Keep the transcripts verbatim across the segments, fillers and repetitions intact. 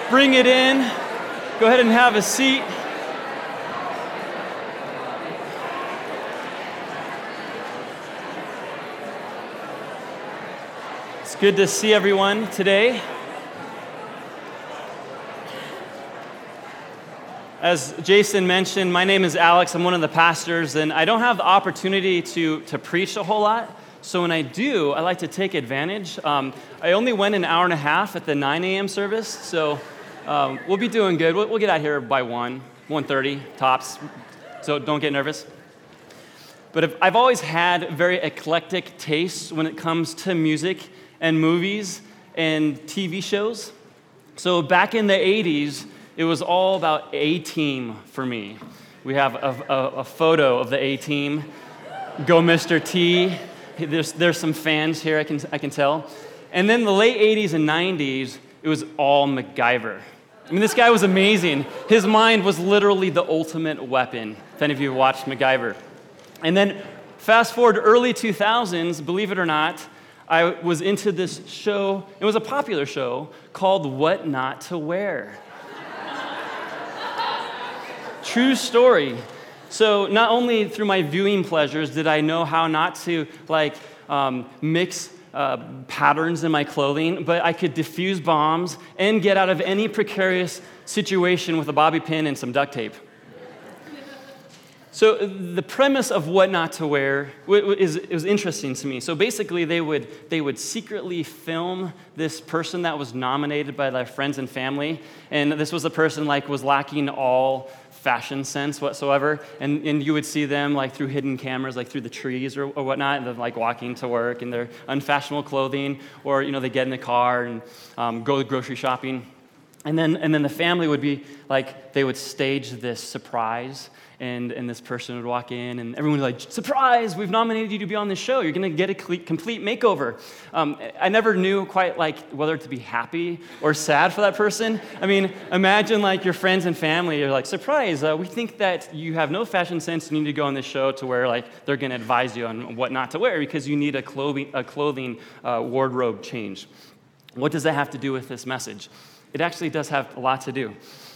bring it in. Go ahead and have a seat. It's good to see everyone today. As Jason mentioned, my name is Alex. I'm one of the pastors, and I don't have the opportunity to, to preach a whole lot. So when I do, I like to take advantage. Um, I only went an hour and a half at the nine a.m. service, so um, we'll be doing good. We'll, we'll get out here by one, one thirty tops, so don't get nervous. But if, I've always had very eclectic tastes when it comes to music and movies and T V shows. So back in the eighties, it was all about A-Team for me. We have a, a, a photo of the A-Team. Go Mister T. There's, there's some fans here, I can, I can tell. And then the late eighties and nineties, it was all MacGyver. I mean, this guy was amazing. His mind was literally the ultimate weapon, if any of you have watched MacGyver. And then fast forward to early two thousands, believe it or not, I was into this show. It was a popular show called What Not to Wear. True story. So not only through my viewing pleasures did I know how not to like um, mix uh, patterns in my clothing, but I could defuse bombs and get out of any precarious situation with a bobby pin and some duct tape. So the premise of What Not to Wear is, is interesting to me. So basically, they would they would secretly film this person that was nominated by their friends and family, and this was a person like was lacking all fashion sense whatsoever, and, and you would see them like through hidden cameras, like through the trees or, or whatnot, and they're like walking to work in their unfashionable clothing, or you know they get in the car and um, go grocery shopping, and then and then the family would be like they would stage this surprise. And, and this person would walk in, and everyone would be like, surprise, we've nominated you to be on this show. You're going to get a complete makeover. Um, I never knew quite like whether to be happy or sad for that person. I mean, imagine like your friends and family are like, surprise, uh, we think that you have no fashion sense and you need to go on this show to where like they're going to advise you on what not to wear because you need a clothing, a clothing uh, wardrobe change. What does that have to do with this message? It actually does have a lot to do.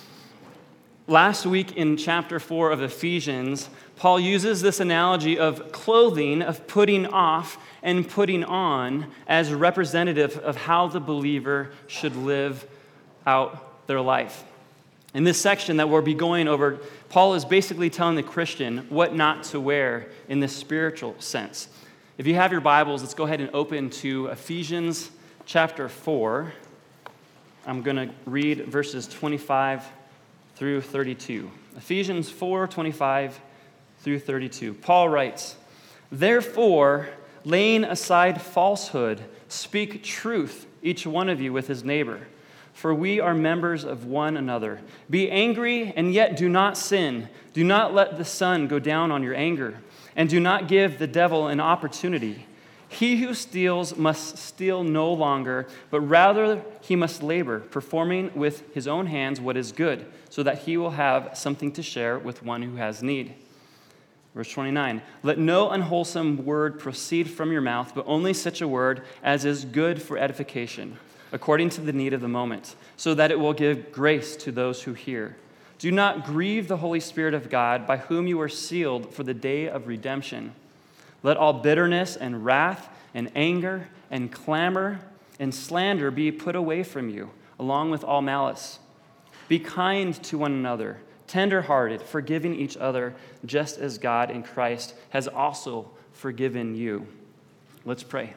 Last week in chapter four of Ephesians, Paul uses this analogy of clothing, of putting off and putting on as representative of how the believer should live out their life. In this section that we'll be going over, Paul is basically telling the Christian what not to wear in this spiritual sense. If you have your Bibles, let's go ahead and open to Ephesians chapter four. I'm going to read verses twenty-five through thirty-two. Ephesians four, twenty-five through thirty-two. Paul writes, therefore, laying aside falsehood, speak truth, each one of you with his neighbor. For we are members of one another. Be angry and yet do not sin. Do not let the sun go down on your anger, and do not give the devil an opportunity. He who steals must steal no longer, but rather he must labor, performing with his own hands what is good, so that he will have something to share with one who has need. Verse twenty-nine, let no unwholesome word proceed from your mouth, but only such a word as is good for edification, according to the need of the moment, so that it will give grace to those who hear. Do not grieve the Holy Spirit of God, by whom you are sealed for the day of redemption. Let all bitterness and wrath and anger and clamor and slander be put away from you, along with all malice. Be kind to one another, tender-hearted, forgiving each other, just as God in Christ has also forgiven you. Let's pray.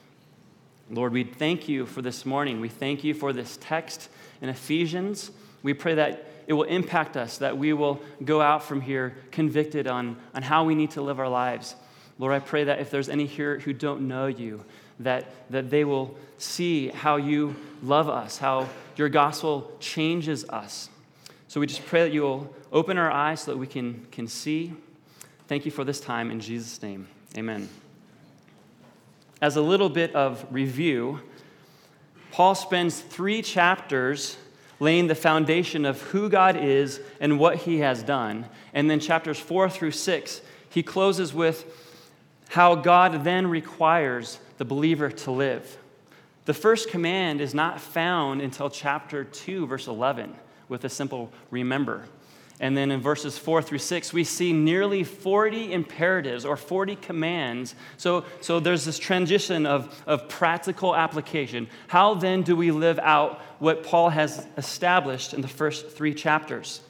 Lord, we thank you for this morning. We thank you for this text in Ephesians. We pray that it will impact us, that we will go out from here convicted on, on how we need to live our lives. Lord, I pray that if there's any here who don't know you, that, that they will see how you love us, how your gospel changes us. So we just pray that you will open our eyes so that we can, can see. Thank you for this time. In Jesus' name, amen. As a little bit of review, Paul spends three chapters laying the foundation of who God is and what he has done. And then chapters four through six, he closes with how God then requires the believer to live. The first command is not found until chapter two, verse eleven, with a simple remember. And then in verses four through six, we see nearly forty imperatives or forty commands. So, so there's this transition of, of practical application. How then do we live out what Paul has established in the first three chapters?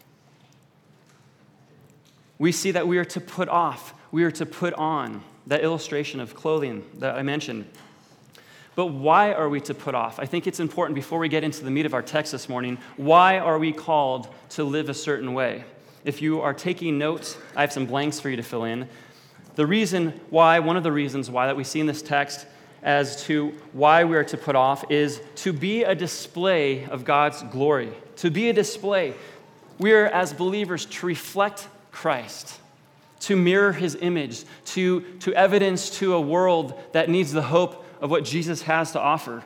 We see that we are to put off, we are to put on, that illustration of clothing that I mentioned. But why are we to put off? I think it's important before we get into the meat of our text this morning, why are we called to live a certain way? If you are taking notes, I have some blanks for you to fill in. The reason why, one of the reasons why that we see in this text as to why we are to put off is to be a display of God's glory. To be a display. We are, as believers, to reflect Christ, to mirror his image, to, to evidence to a world that needs the hope of what Jesus has to offer.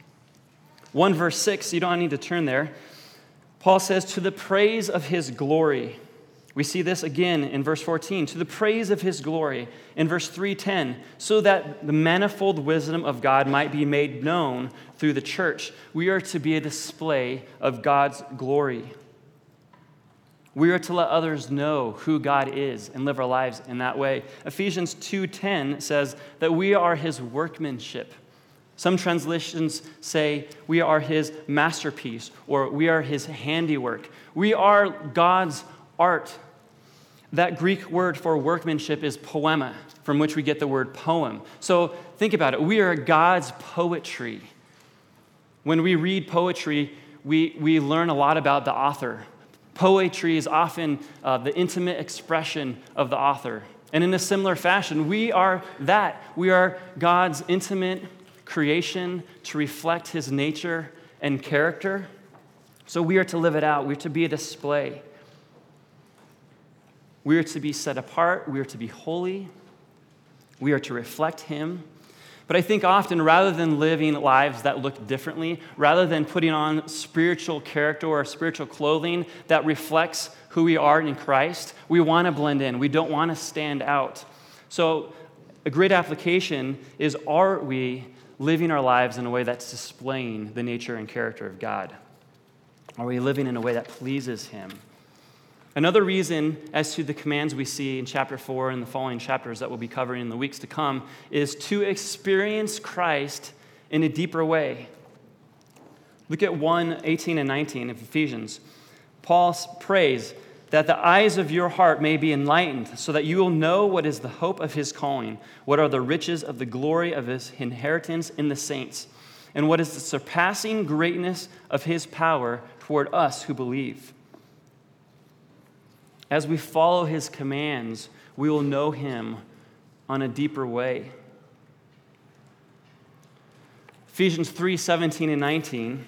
one verse six, you don't need to turn there. Paul says, to the praise of his glory. We see this again in verse fourteen. To the praise of his glory. In verse three ten, so that the manifold wisdom of God might be made known through the church. We are to be a display of God's glory. We are to let others know who God is and live our lives in that way. Ephesians two ten says that we are his workmanship. Some translations say we are his masterpiece or we are his handiwork. We are God's art. That Greek word for workmanship is poema, from which we get the word poem. So think about it. We are God's poetry. When we read poetry, we, we learn a lot about the author. Poetry is often uh, the intimate expression of the author. And in a similar fashion, we are that. We are God's intimate creation to reflect his nature and character. So we are to live it out. We are to be a display. We are to be set apart. We are to be holy. We are to reflect him. But I think often, rather than living lives that look differently, rather than putting on spiritual character or spiritual clothing that reflects who we are in Christ, we want to blend in. We don't want to stand out. So a great application is, are we living our lives in a way that's displaying the nature and character of God? Are we living in a way that pleases him? Another reason as to the commands we see in chapter four and the following chapters that we'll be covering in the weeks to come is to experience Christ in a deeper way. Look at one eighteen and nineteen of Ephesians. Paul prays that the eyes of your heart may be enlightened so that you will know what is the hope of his calling, what are the riches of the glory of his inheritance in the saints, and what is the surpassing greatness of his power toward us who believe. As we follow his commands, we will know him on a deeper way. Ephesians three seventeen and nineteen.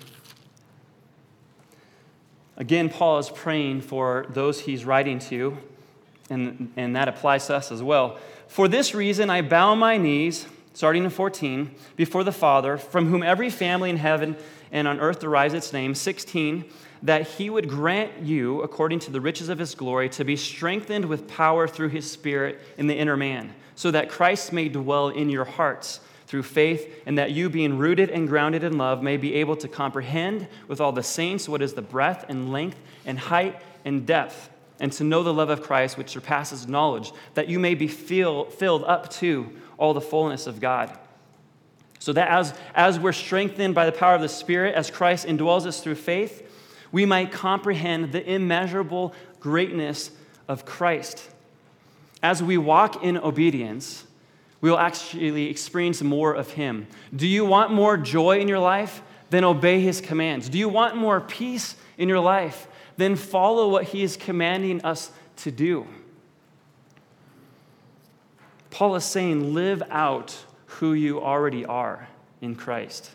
Again, Paul is praying for those he's writing to, and, and that applies to us as well. For this reason, I bow my knees, starting in fourteen, before the Father, from whom every family in heaven and on earth derives its name. sixteen, that he would grant you, according to the riches of his glory, to be strengthened with power through his Spirit in the inner man, so that Christ may dwell in your hearts through faith, and that you, being rooted and grounded in love, may be able to comprehend with all the saints what is the breadth and length and height and depth, and to know the love of Christ, which surpasses knowledge, that you may be feel, filled up to all the fullness of God. So that as, as we're strengthened by the power of the Spirit, as Christ indwells us through faith, we might comprehend the immeasurable greatness of Christ. As we walk in obedience, we will actually experience more of him. Do you want more joy in your life? Then obey his commands. Do you want more peace in your life? Then follow what he is commanding us to do. Paul is saying, live out who you already are in Christ.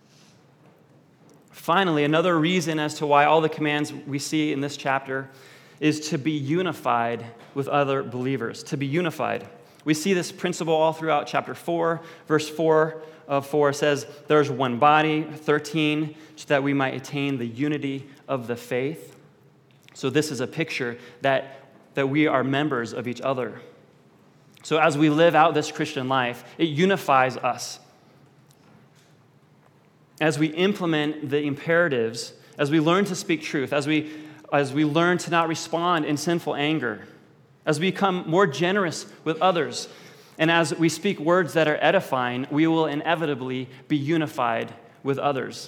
Finally, another reason as to why all the commands we see in this chapter is to be unified with other believers, to be unified. We see this principle all throughout chapter four. Verse four of four says, there's one body. thirteen, so that we might attain the unity of the faith. So this is a picture that, that we are members of each other. So as we live out this Christian life, it unifies us. as we implement the imperatives, as we learn to speak truth, as we, as we learn to not respond in sinful anger, as we become more generous with others, and as we speak words that are edifying, we will inevitably be unified with others.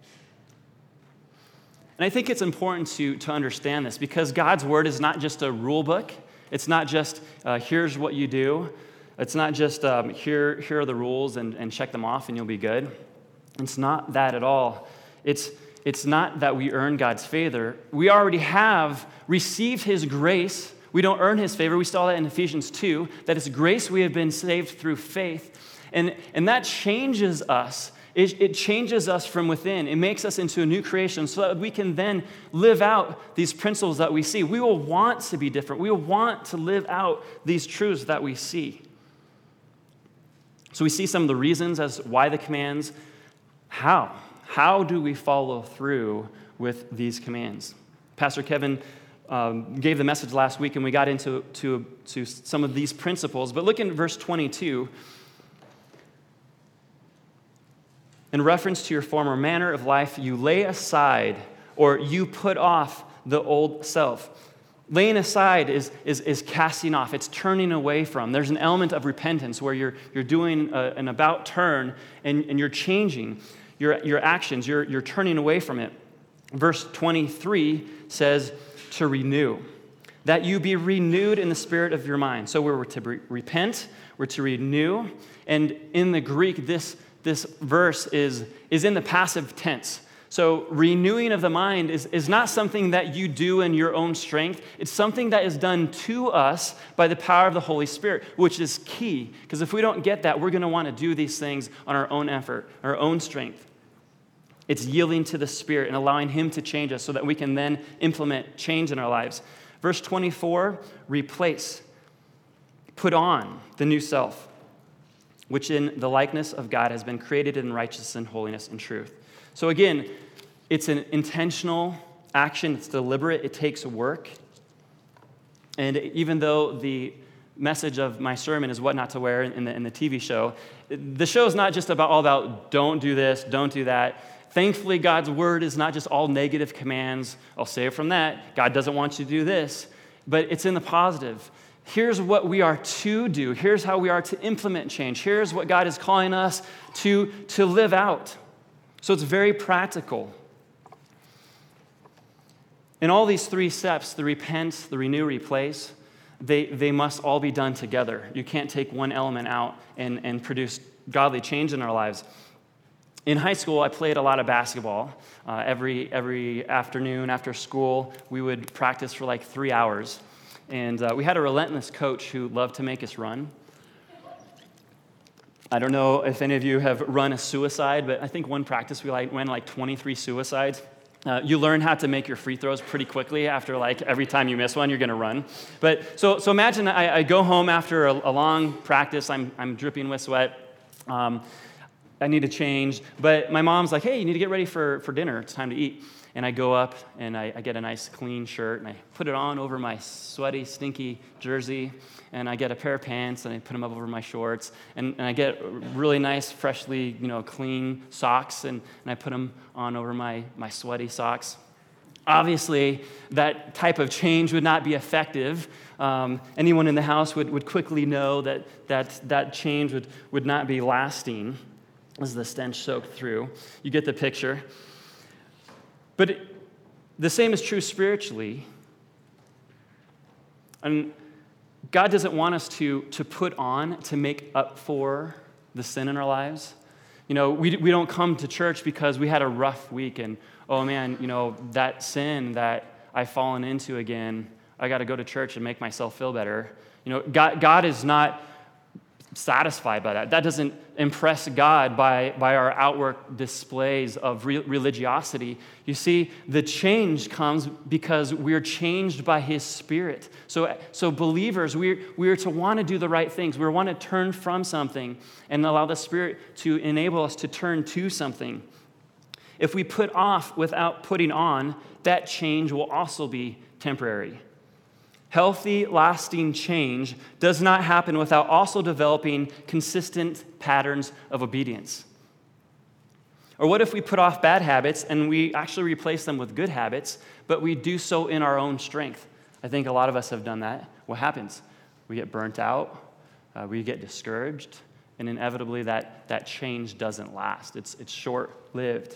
And I think it's important to, to understand this because God's word is not just a rule book. It's not just, uh, here's what you do. It's not just, um, here, here are the rules and, and check them off and you'll be good. It's not that at all. It's, it's not that we earn God's favor. We already have received his grace. We don't earn his favor. We saw that in Ephesians two, that it's grace we have been saved through faith. And, and that changes us. It, it changes us from within. It makes us into a new creation so that we can then live out these principles that we see. We will want to be different. We will want to live out these truths that we see. So we see some of the reasons as why the commands. How? How do we follow through with these commands? Pastor Kevin um, gave the message last week, and we got into to, to some of these principles. But look in verse twenty-two. In reference to your former manner of life, you lay aside, or you put off the old self. Laying aside is, is, is casting off. It's turning away from. There's an element of repentance where you're, you're doing a, an about turn and, and you're changing your, your actions. You're, you're turning away from it. Verse twenty-three says to renew, that you be renewed in the spirit of your mind. So we're to re- repent, we're to renew, and in the Greek, this This verse is, is in the passive tense. So renewing of the mind is, is not something that you do in your own strength. It's something that is done to us by the power of the Holy Spirit, which is key. Because if we don't get that, we're going to want to do these things on our own effort, our own strength. It's yielding to the Spirit and allowing him to change us so that we can then implement change in our lives. Verse twenty-four, replace, put on the new self, which in the likeness of God has been created in righteousness and holiness and truth. So again, it's an intentional action. It's deliberate. It takes work. And even though the message of my sermon is what not to wear in the, in the T V show, the show is not just about all about don't do this, don't do that. Thankfully, God's word is not just all negative commands. I'll say it from that. God doesn't want you to do this. But it's in the positive. Here's what we are to do. Here's how we are to implement change. Here's what God is calling us to, to live out. So it's very practical. In all these three steps, the repent, the renew, replace, they, they must all be done together. You can't take one element out and, and produce godly change in our lives. In high school, I played a lot of basketball. Uh, every, every afternoon after school, we would practice for like three hours. And uh, we had a relentless coach who loved to make us run. I don't know if any of you have run a suicide, but I think one practice we like ran like twenty-three suicides. Uh, you learn how to make your free throws pretty quickly after like every time you miss one, you're going to run. But so so imagine I, I go home after a, a long practice. I'm I'm dripping with sweat. Um, I need to change. But my mom's like, hey, you need to get ready for, for dinner. It's time to eat. And I go up, and I, I get a nice clean shirt, and I put it on over my sweaty, stinky jersey, and I get a pair of pants, and I put them up over my shorts, and, and I get really nice, freshly, you know, clean socks, and, and I put them on over my, my sweaty socks. Obviously, that type of change would not be effective. Um, anyone in the house would, would quickly know that that, that change would, would not be lasting as the stench soaked through. You get the picture. But it, the same is true spiritually. And God doesn't want us to, to put on to make up for the sin in our lives. You know, we, we don't come to church because we had a rough week and, oh man, you know, that sin that I've fallen into again, I got to go to church and make myself feel better. You know, God, God is not satisfied by that. That doesn't impress God by, by our outward displays of re- religiosity. You see, the change comes because we're changed by his Spirit. So, so believers, we're, we're to want to do the right things. We want to turn from something and allow the Spirit to enable us to turn to something. If we put off without putting on, that change will also be temporary. Healthy, lasting change does not happen without also developing consistent patterns of obedience. Or what if we put off bad habits and we actually replace them with good habits, but we do so in our own strength? I think a lot of us have done that. What happens? We get burnt out, uh, we get discouraged, and inevitably that, that change doesn't last. It's, it's short-lived.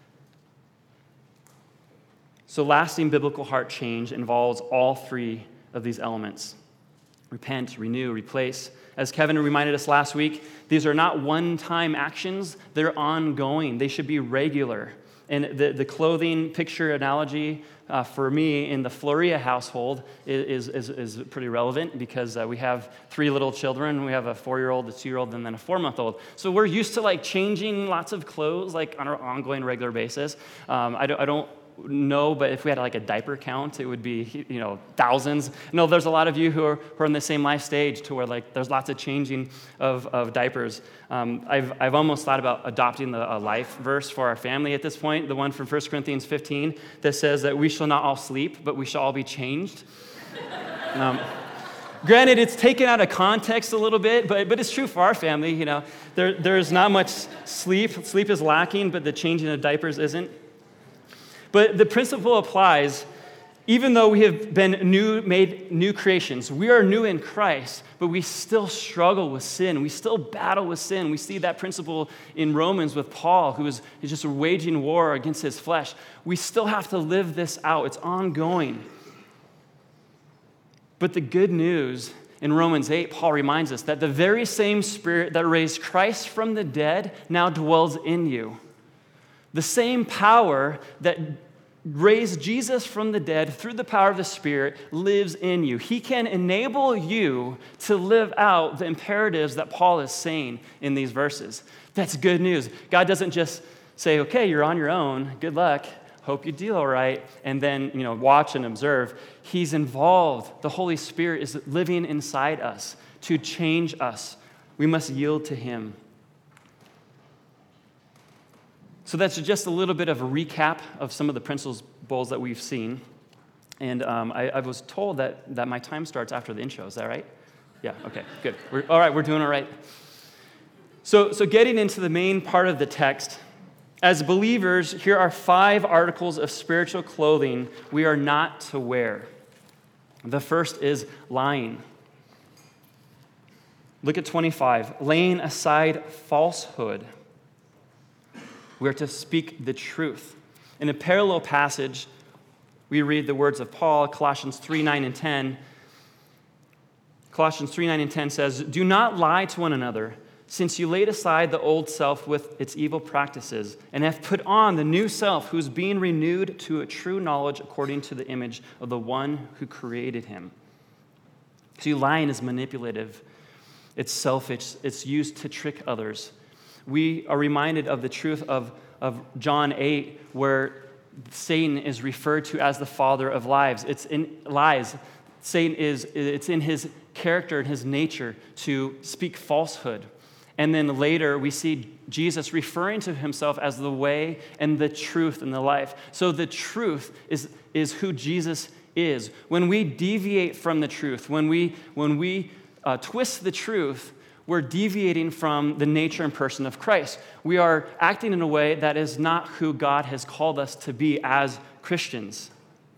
So lasting biblical heart change involves all three of these elements. Repent, renew, replace. As Kevin reminded us last week, these are not one-time actions, they're ongoing. They should be regular. And the, the clothing picture analogy uh, for me in the Floria household is, is, is pretty relevant because uh, we have three little children. We have a four-year-old, a two-year-old, and then a four-month-old. So we're used to like changing lots of clothes like on an ongoing, regular basis. Um, I don't, I don't No, but if we had like a diaper count, it would be, you know, thousands. No, there's a lot of you who are, who are in the same life stage to where like there's lots of changing of, of diapers. Um, I've, I've almost thought about adopting the, a life verse for our family at this point, the one from First Corinthians fifteen that says that we shall not all sleep, but we shall all be changed. Um, Granted, it's taken out of context a little bit, but, but it's true for our family. You know, there, there's not much sleep. Sleep is lacking, but the changing of diapers isn't. But the principle applies even though we have been new, made new creations. We are new in Christ, but we still struggle with sin. We still battle with sin. We see that principle in Romans with Paul, who is just waging war against his flesh. We still have to live this out. It's ongoing. But the good news in Romans eight, Paul reminds us that the very same Spirit that raised Christ from the dead now dwells in you. The same power that raised Jesus from the dead through the power of the Spirit lives in you. He can enable you to live out the imperatives that Paul is saying in these verses. That's good news. God doesn't just say, okay, you're on your own, good luck, hope you do all right, and then, you know, watch and observe. He's involved. The Holy Spirit is living inside us to change us. We must yield to Him. So that's just a little bit of a recap of some of the principles that we've seen. And um, I, I was told that, that my time starts after the intro. Is that right? Yeah, okay, good. We're, all right, we're doing all right. So, so getting into the main part of the text, as believers, here are five articles of spiritual clothing we are not to wear. The first is lying. Look at twenty-five. Laying aside falsehood. We are to speak the truth. In a parallel passage, we read the words of Paul, Colossians three, nine, and ten. Colossians three, nine, and ten says, "Do not lie to one another, since you laid aside the old self with its evil practices, and have put on the new self, who is being renewed to a true knowledge according to the image of the one who created him." See, lying is manipulative. It's selfish. It's used to trick others. We are reminded of the truth of, of John eight, where Satan is referred to as the father of lies. It's in lies. Satan is, it's in his character and his nature to speak falsehood. And then later we see Jesus referring to himself as the way and the truth and the life. So the truth is, is who Jesus is. When we deviate from the truth, when we, when we uh, twist the truth, we're deviating from the nature and person of Christ. We are acting in a way that is not who God has called us to be as Christians.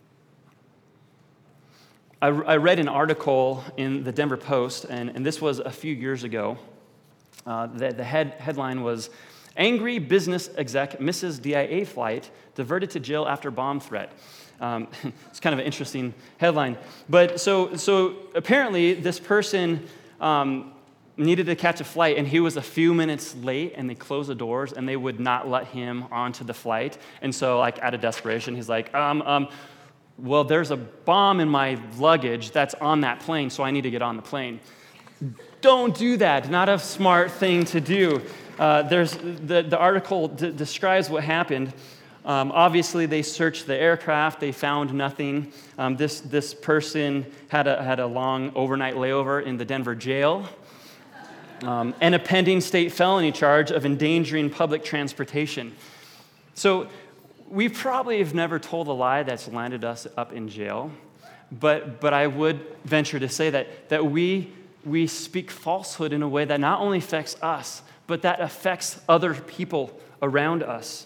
I, I read an article in the Denver Post, and, and this was a few years ago. Uh, the the head, headline was, "Angry Business Exec Misses D I A Flight, Diverted to Jail After Bomb Threat." Um, it's kind of an interesting headline. But so, so apparently this person um, needed to catch a flight, and he was a few minutes late, and they closed the doors, and they would not let him onto the flight. And so, like, out of desperation, he's like, um, um, well, there's a bomb in my luggage that's on that plane, so I need to get on the plane. Don't do that. Not a smart thing to do. Uh, there's the, the article d- describes what happened. Um, obviously, they searched the aircraft. They found nothing. Um, this, this person had a, had a long overnight layover in the Denver jail. Um, and a pending state felony charge of endangering public transportation. So we probably have never told a lie that's landed us up in jail, but but I would venture to say that that we we speak falsehood in a way that not only affects us, but but that affects other people around us.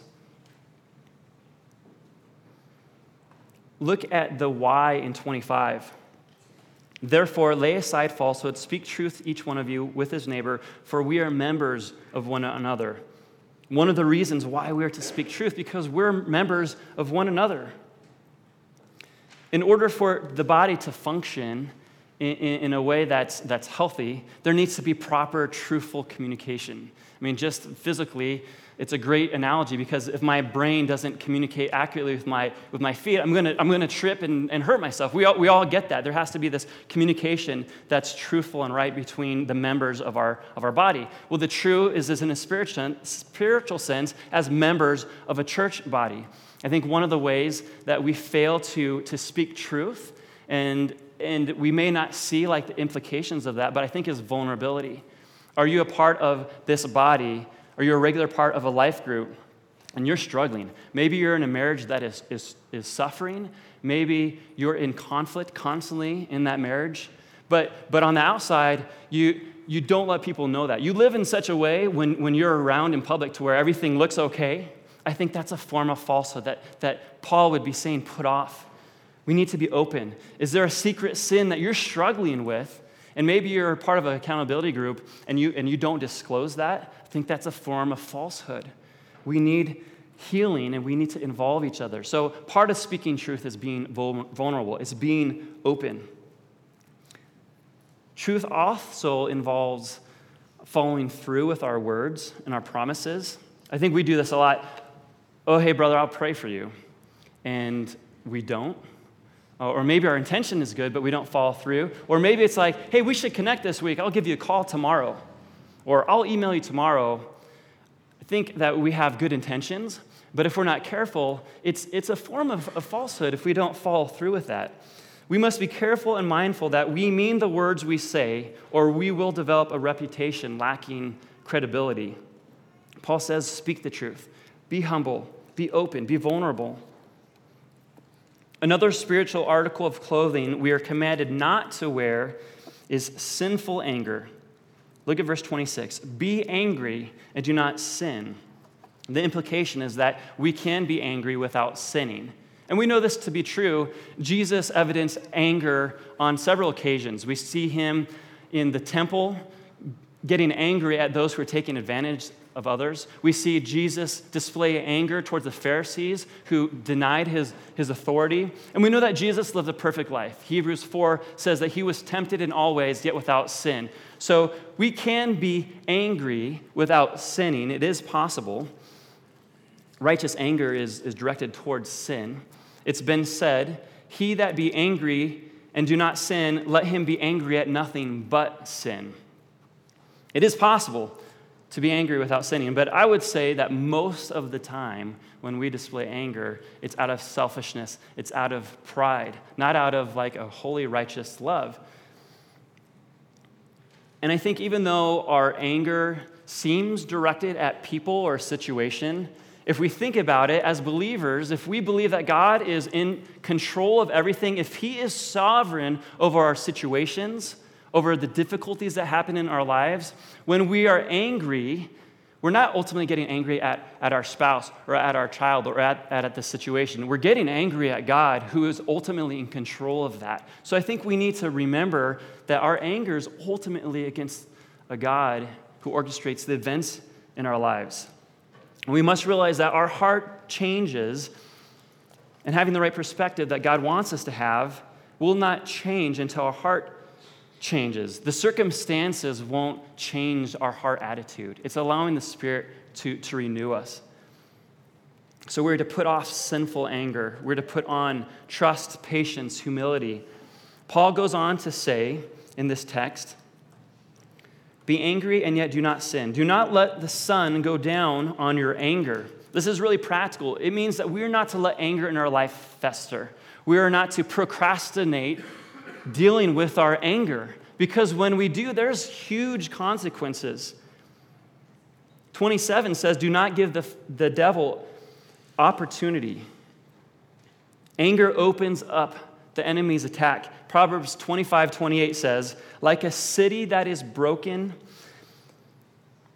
Look at the why in twenty-five. Therefore, lay aside falsehood, speak truth each one of you with his neighbor, for we are members of one another. One of the reasons why we are to speak truth, because we're members of one another. In order for the body to function in, in, in a way that's, that's healthy, there needs to be proper, truthful communication. I mean, just physically, it's a great analogy because if my brain doesn't communicate accurately with my with my feet, I'm gonna I'm gonna trip and, and hurt myself. We all we all get that. There has to be this communication that's truthful and right between the members of our of our body. Well, the true is, is in a spiritual spiritual sense as members of a church body. I think one of the ways that we fail to to speak truth, and and we may not see like the implications of that, but I think is vulnerability. Are you a part of this body? Are you a regular part of a life group and you're struggling? Maybe you're in a marriage that is, is, is suffering. Maybe you're in conflict constantly in that marriage. But, but on the outside, you, you don't let people know that. You live in such a way when, when you're around in public to where everything looks okay. I think that's a form of falsehood that, that Paul would be saying, put off. We need to be open. Is there a secret sin that you're struggling with? And maybe you're part of an accountability group and you and you don't disclose that. I think that's a form of falsehood. We need healing and we need to involve each other. So part of speaking truth is being vulnerable. It's being open. Truth also involves following through with our words and our promises. I think we do this a lot. Oh, hey, brother, I'll pray for you. And we don't. Or maybe our intention is good, but we don't follow through. Or maybe it's like, hey, we should connect this week. I'll give you a call tomorrow. Or I'll email you tomorrow. I think that we have good intentions, but if we're not careful, it's, it's a form of, of falsehood if we don't follow through with that. We must be careful and mindful that we mean the words we say, or we will develop a reputation lacking credibility. Paul says, speak the truth. Be humble. Be open. Be vulnerable. Another spiritual article of clothing we are commanded not to wear is sinful anger. Look at verse twenty-six. Be angry and do not sin. The implication is that we can be angry without sinning. And we know this to be true. Jesus evidenced anger on several occasions. We see him in the temple getting angry at those who are taking advantage of others. We see Jesus display anger towards the Pharisees who denied his, his authority. And we know that Jesus lived a perfect life. Hebrews four says that he was tempted in all ways, yet without sin. So we can be angry without sinning. It is possible. Righteous anger is, is directed towards sin. It's been said, he that be angry and do not sin, let him be angry at nothing but sin. It is possible to be angry without sinning. But I would say that most of the time when we display anger, it's out of selfishness, it's out of pride, not out of like a holy, righteous love. And I think even though our anger seems directed at people or situation, if we think about it as believers, if we believe that God is in control of everything, if he is sovereign over our situations, over the difficulties that happen in our lives, when we are angry, we're not ultimately getting angry at, at our spouse or at our child or at, at, at the situation. We're getting angry at God, who is ultimately in control of that. So I think we need to remember that our anger is ultimately against a God who orchestrates the events in our lives. And we must realize that our heart changes, and having the right perspective that God wants us to have will not change until our heart changes. The circumstances won't change our heart attitude. It's allowing the Spirit to, to renew us. So we're to put off sinful anger. We're to put on trust, patience, humility. Paul goes on to say in this text, be angry and yet do not sin. Do not let the sun go down on your anger. This is really practical. It means that we're not to let anger in our life fester. We are not to procrastinate dealing with our anger, because when we do, there's huge consequences. twenty-seven says, do not give the, the devil opportunity. Anger opens up the enemy's attack. Proverbs twenty-five twenty-eight says, like a city that is broken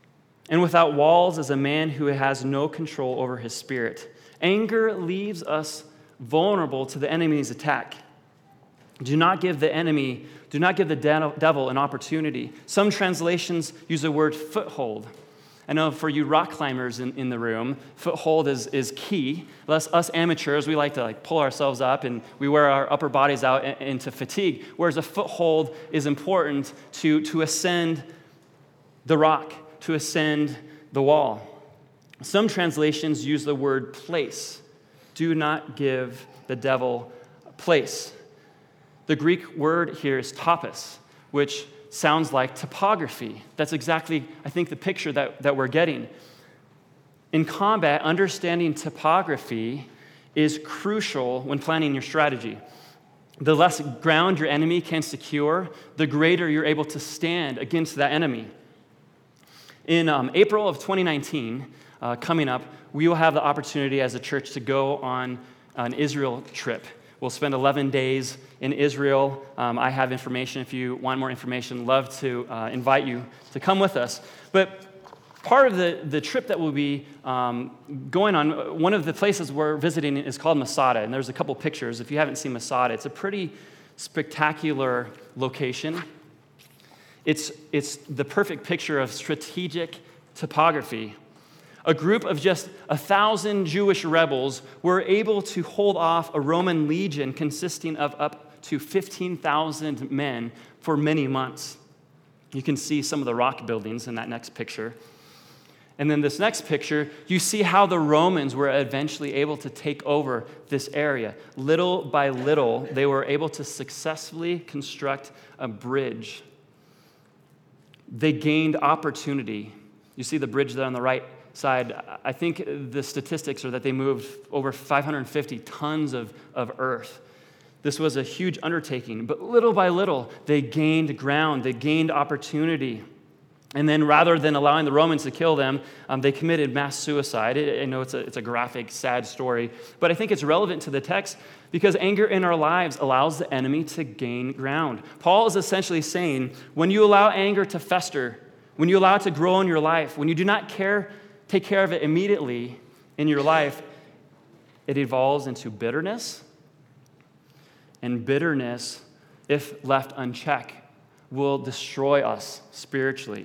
And without walls is a man who has no control over his spirit. Anger leaves us vulnerable to the enemy's attack. Do not give the enemy, do not give the de- devil an opportunity. Some translations use the word foothold. I know for you rock climbers in, in the room, foothold is, is key. Us, us amateurs, we like to like pull ourselves up and we wear our upper bodies out in, into fatigue, whereas a foothold is important to, to ascend the rock, to ascend the wall. Some translations use the word place. Do not give the devil a place. The Greek word here is topos, which sounds like topography. That's exactly, I think, the picture that, that we're getting. In combat, understanding topography is crucial when planning your strategy. The less ground your enemy can secure, the greater you're able to stand against that enemy. In um, April of twenty nineteen, uh, coming up, we will have the opportunity as a church to go on an Israel trip. We'll spend eleven days in Israel. Um, I have information. If you want more information, love to uh, invite you to come with us. But part of the, the trip that we'll be um, going on, one of the places we're visiting is called Masada, and there's a couple pictures. If you haven't seen Masada, it's a pretty spectacular location. It's, it's the perfect picture of strategic topography. A group of just a thousand Jewish rebels were able to hold off a Roman legion consisting of up to fifteen thousand men for many months. You can see some of the rock buildings in that next picture. And then this next picture, you see how the Romans were eventually able to take over this area. Little by little, they were able to successfully construct a bridge. They gained opportunity. You see the bridge there on the right side. I think the statistics are that they moved over five hundred fifty tons of, of earth. This was a huge undertaking, but little by little, they gained ground, they gained opportunity. And then rather than allowing the Romans to kill them, um, they committed mass suicide. I know it's a, it's a graphic, sad story, but I think it's relevant to the text because anger in our lives allows the enemy to gain ground. Paul is essentially saying, when you allow anger to fester, when you allow it to grow in your life, when you do not care, take care of it immediately in your life, it evolves into bitterness. And bitterness, if left unchecked, will destroy us spiritually.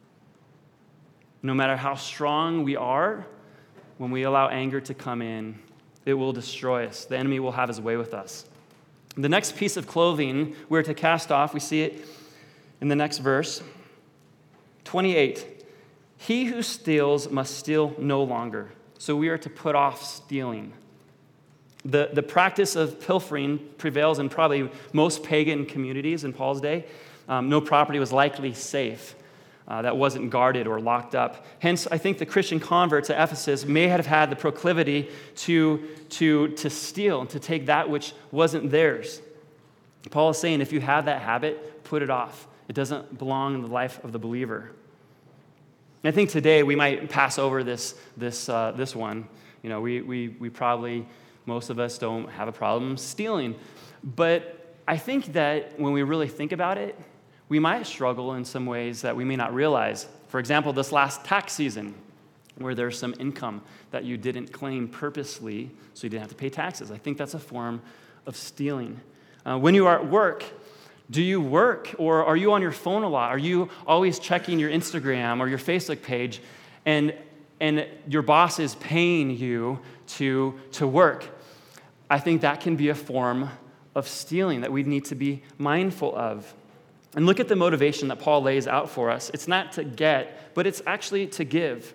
No matter how strong we are, when we allow anger to come in, it will destroy us. The enemy will have his way with us. The next piece of clothing we're to cast off, we see it in the next verse, twenty-eight. He who steals must steal no longer. So we are to put off stealing. The, the practice of pilfering prevails in probably most pagan communities in Paul's day. Um, no property was likely safe uh, that wasn't guarded or locked up. Hence, I think the Christian converts at Ephesus may have had the proclivity to, to, to steal, to take that which wasn't theirs. Paul is saying if you have that habit, put it off. It doesn't belong in the life of the believer. I think today we might pass over this, this, uh, this one. You know, we, we, we probably, most of us don't have a problem stealing. But I think that when we really think about it, we might struggle in some ways that we may not realize. For example, this last tax season, where there's some income that you didn't claim purposely, so you didn't have to pay taxes. I think that's a form of stealing. Uh, when you are at work, do you work or are you on your phone a lot? Are you always checking your Instagram or your Facebook page and, and your boss is paying you to, to work? I think that can be a form of stealing that we need to be mindful of. And look at the motivation that Paul lays out for us. It's not to get, but it's actually to give.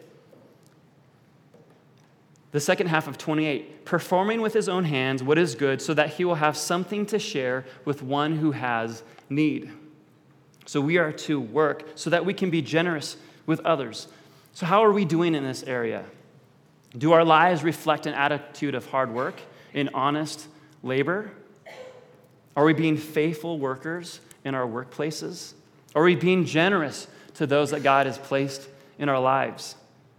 The second half of twenty-eight, performing with his own hands what is good so that he will have something to share with one who has need. So we are to work so that we can be generous with others. So how are we doing in this area? Do our lives reflect an attitude of hard work, in honest labor? Are we being faithful workers in our workplaces? Are we being generous to those that God has placed in our lives?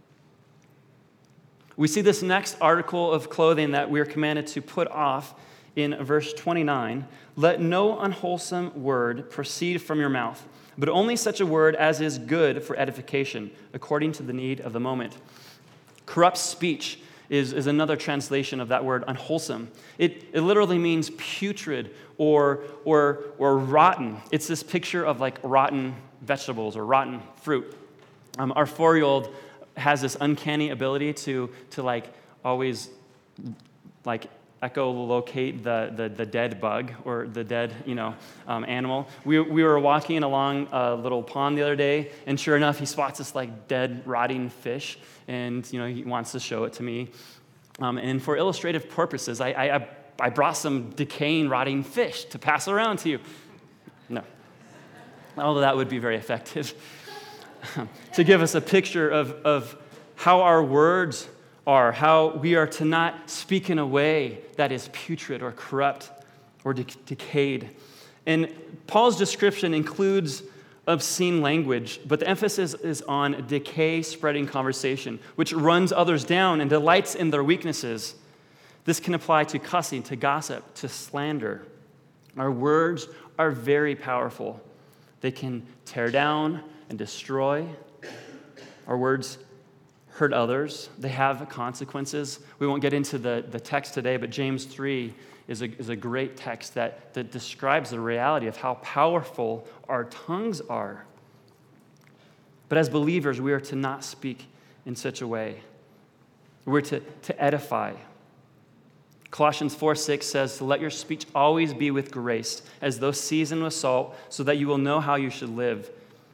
We see this next article of clothing that we are commanded to put off in verse twenty-nine. Let no unwholesome word proceed from your mouth, but only such a word as is good for edification, according to the need of the moment. Corrupt speech is, is another translation of that word, unwholesome. It, it literally means putrid or, or, or rotten. It's this picture of like rotten vegetables or rotten fruit. Um, our four-year-old has this uncanny ability to, to like always like echolocate the, the, the dead bug or the dead, you know, um, animal. We, we were walking along a little pond the other day, and sure enough, he spots this like dead, rotting fish, and you know he wants to show it to me. Um, and for illustrative purposes, I, I I brought some decaying, rotting fish to pass around to you. No, although that would be very effective to give us a picture of of how our words are, how we are to not speak in a way that is putrid or corrupt or de- decayed. And Paul's description includes obscene language, but the emphasis is on decay-spreading conversation, which runs others down and delights in their weaknesses. This can apply to cussing, to gossip, to slander. Our words are very powerful. They can tear down and destroy. Our words hurt others. They have consequences. We won't get into the, the text today, but James three is a, is a great text that, that describes the reality of how powerful our tongues are. But as believers, we are to not speak in such a way. We're to, to edify. Colossians four six says, to let your speech always be with grace, as though seasoned with salt, so that you will know how you should live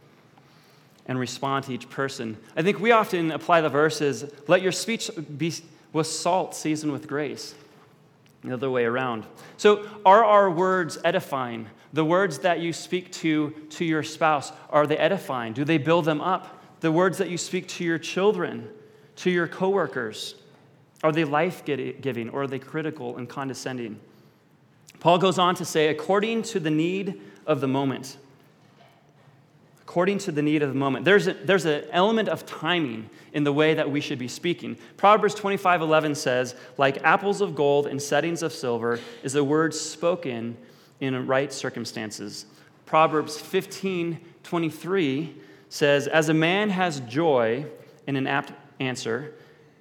and respond to each person. I think we often apply the verses, let your speech be with salt seasoned with grace. The other way around. So are our words edifying? The words that you speak to, to your spouse, are they edifying? Do they build them up? The words that you speak to your children, to your coworkers, are they life-giving or are they critical and condescending? Paul goes on to say, according to the need of the moment. According to the need of the moment. There's a, there's an element of timing in the way that we should be speaking. Proverbs twenty-five eleven says, like apples of gold and settings of silver is a word spoken in right circumstances. Proverbs fifteen twenty-three says, as a man has joy in an apt answer,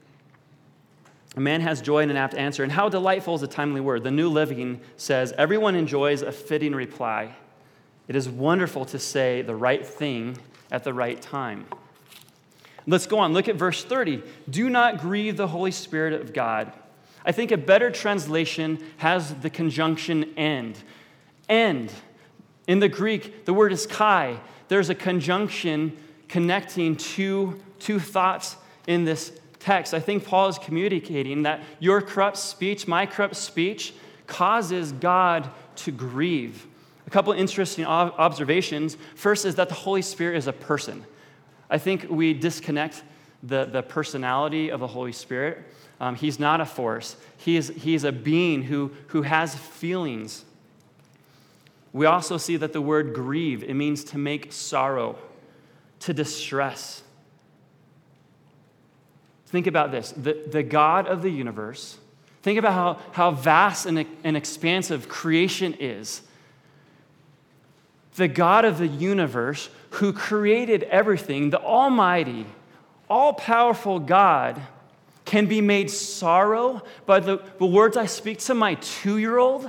a man has joy in an apt answer, and how delightful is a timely word. The New Living says, everyone enjoys a fitting reply. It is wonderful to say the right thing at the right time. Let's go on. Look at verse thirty. Do not grieve the Holy Spirit of God. I think a better translation has the conjunction end. End. In the Greek, the word is kai. There's a conjunction connecting two, two thoughts in this text. I think Paul is communicating that your corrupt speech, my corrupt speech, causes God to grieve. A couple interesting observations. First is that the Holy Spirit is a person. I think we disconnect the, the personality of the Holy Spirit. Um, he's not a force. He is, he is a being who, who has feelings. We also see that the word grieve, it means to make sorrow, to distress. Think about this. The, the God of the universe, think about how, how vast and, and expansive creation is. The God of the universe who created everything, the almighty, all-powerful God, can be made sorrow by the, the words I speak to my two-year-old?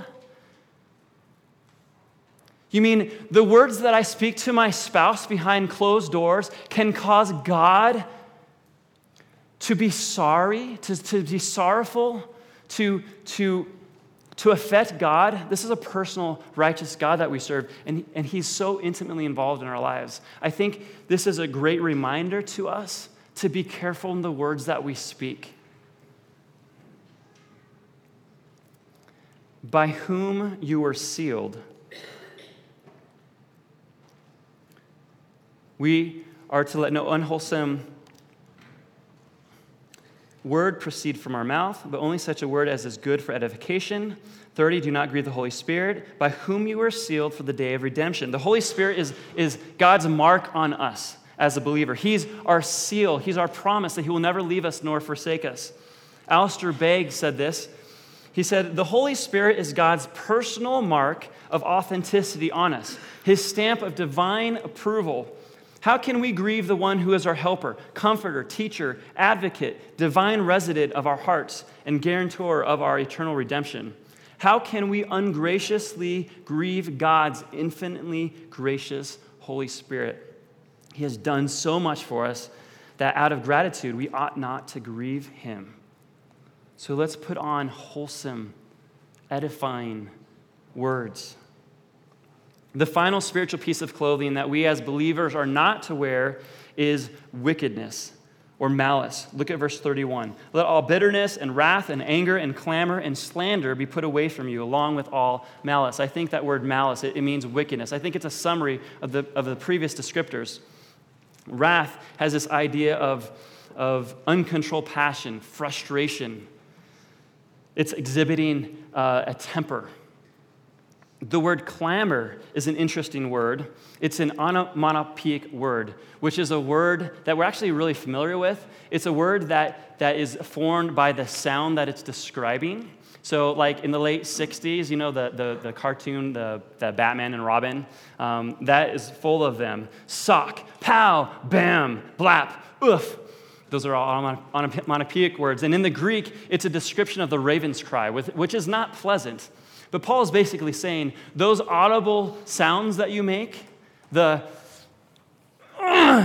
You mean the words that I speak to my spouse behind closed doors can cause God to be sorry, to, to be sorrowful, to, to, to affect God? This is a personal, righteous God that we serve, and, and he's so intimately involved in our lives. I think this is a great reminder to us to be careful in the words that we speak. By whom you were sealed. We are to let no unwholesome word proceed from our mouth, but only such a word as is good for edification. thirty, do not grieve the Holy Spirit, by whom you were sealed for the day of redemption. The Holy Spirit is, is God's mark on us as a believer. He's our seal. He's our promise that he will never leave us nor forsake us. Alistair Begg said this. He said, the Holy Spirit is God's personal mark of authenticity on us, his stamp of divine approval. How can we grieve the one who is our helper, comforter, teacher, advocate, divine resident of our hearts, and guarantor of our eternal redemption? How can we ungraciously grieve God's infinitely gracious Holy Spirit? He has done so much for us that out of gratitude, we ought not to grieve him. So let's put on wholesome, edifying words. The final spiritual piece of clothing that we as believers are not to wear is wickedness or malice. Look at verse thirty-one. Let all bitterness and wrath and anger and clamor and slander be put away from you, along with all malice. I think that word malice, it, it means wickedness. I think it's a summary of the, of the previous descriptors. Wrath has this idea of, of uncontrolled passion, frustration. It's exhibiting uh, a temper. The word clamor is an interesting word. It's an onomatopoeic word, which is a word that we're actually really familiar with. It's a word that, that is formed by the sound that it's describing. So like in the late sixties, you know, the, the, the cartoon, the, the Batman and Robin, um, that is full of them. Sock, pow, bam, blap, oof. Those are all onomatopoeic words. And in the Greek, it's a description of the raven's cry, which is not pleasant. But Paul is basically saying those audible sounds that you make, the uh,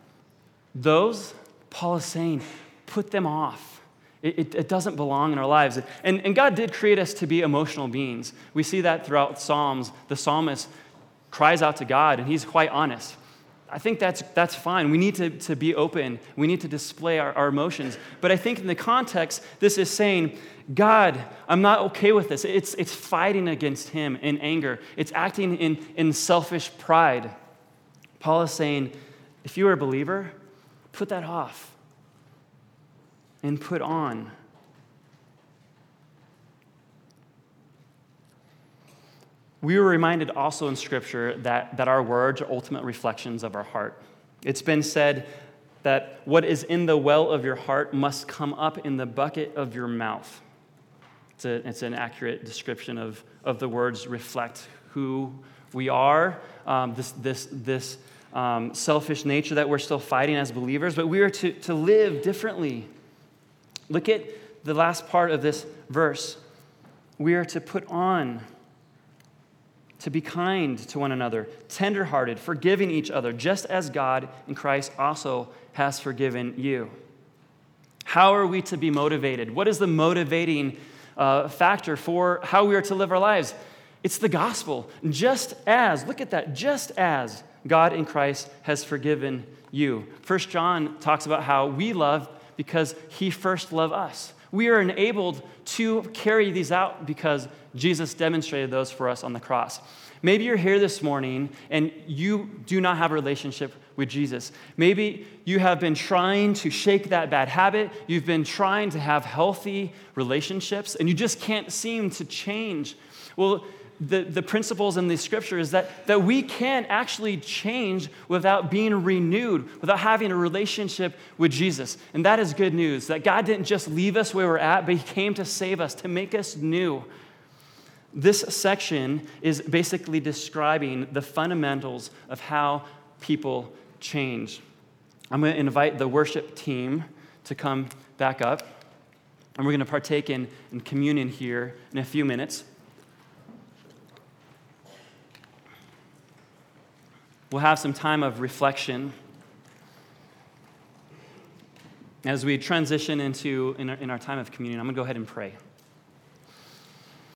those, Paul is saying, put them off. It, it, it doesn't belong in our lives. And, and God did create us to be emotional beings. We see that throughout Psalms. The psalmist cries out to God, and he's quite honest. I think that's that's fine. We need to, to be open. We need to display our, our emotions. But I think in the context, this is saying, God, I'm not okay with this. It's, it's fighting against him in anger. It's acting in, in selfish pride. Paul is saying, if you are a believer, put that off and put on. We were reminded also in Scripture that, that our words are ultimate reflections of our heart. It's been said that what is in the well of your heart must come up in the bucket of your mouth. It's, a, it's an accurate description of, of the words reflect who we are, um, this, this, this um, selfish nature that we're still fighting as believers, but we are to, to live differently. Look at the last part of this verse. We are to put on, to be kind to one another, tenderhearted, forgiving each other, just as God in Christ also has forgiven you. How are we to be motivated? What is the motivating uh, factor for how we are to live our lives? It's the gospel. Just as, look at that, just as God in Christ has forgiven you. First John talks about how we love because he first loved us. We are enabled to carry these out because Jesus demonstrated those for us on the cross. Maybe you're here this morning and you do not have a relationship with Jesus. Maybe you have been trying to shake that bad habit. You've been trying to have healthy relationships and you just can't seem to change. Well, the, the principles in the scripture is that, that we can actually change without being renewed, without having a relationship with Jesus. And that is good news, that God didn't just leave us where we're at, but he came to save us, to make us new. This section is basically describing the fundamentals of how people change. I'm going to invite the worship team to come back up, and we're going to partake in, in communion here in a few minutes. We'll have some time of reflection as we transition into in our, in our time of communion. I'm going to go ahead and pray.